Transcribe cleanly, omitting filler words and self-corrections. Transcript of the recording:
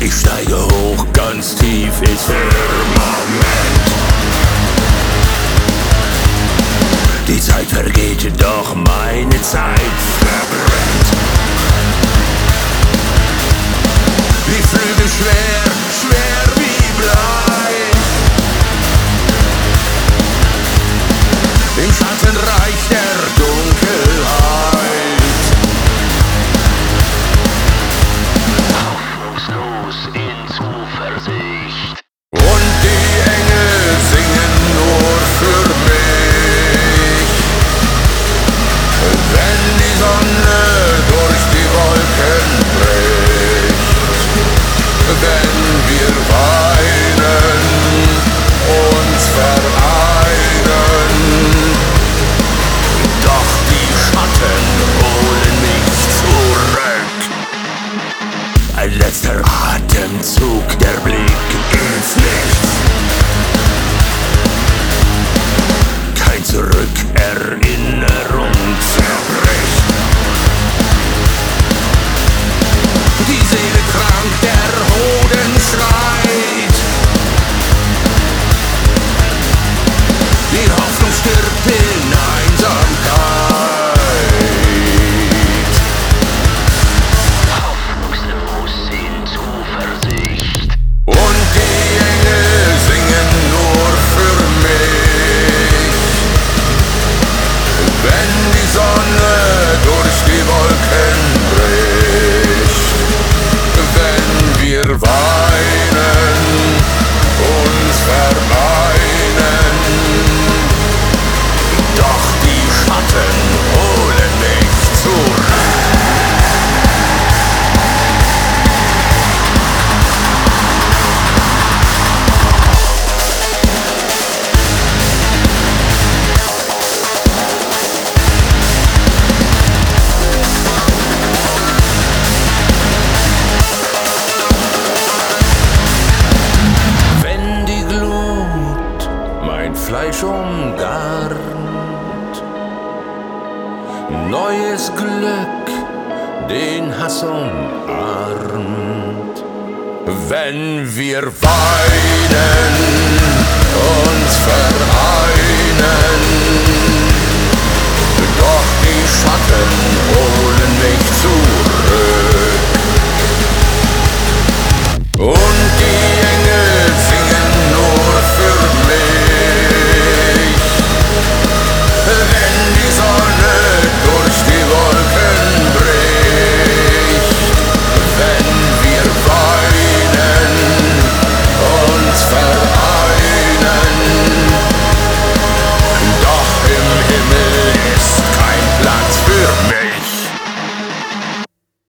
Ich steige hoch, ganz tief ins Firmament. Die Zeit vergeht, doch meine Zeit verbrennt. Die Flügel schwer, schwer wie Blei. Im Schattenreich der Dunkelheit. Hoffnungslos in Zuversicht. Und die Engel singen nur für mich. Wenn die Sonne durch die Wolken bricht. Wenn wir weinen, uns vereinen. Doch die Schatten holen mich zurück. Ein letzter Atemzug, der Blick ins Nichts. Kein Zurück, Erinnerung zerbricht. Die Seele krank, der Hoden schreit. Die Hoffnung stirbt in Einsamkeit. Hoffnungslos in Zuversicht. Und die Engel singen nur für mich. Wenn die Sonne durch die Wolken bricht. Wenn wir weinen, uns vereinen. Doch die Schatten holen mich zurück. Wenn die Glut mein Fleisch umgarnt, neues Glück den Hass umarmt. Wenn wir weinen, uns vereinen, doch die Schatten holen mich zurück. Und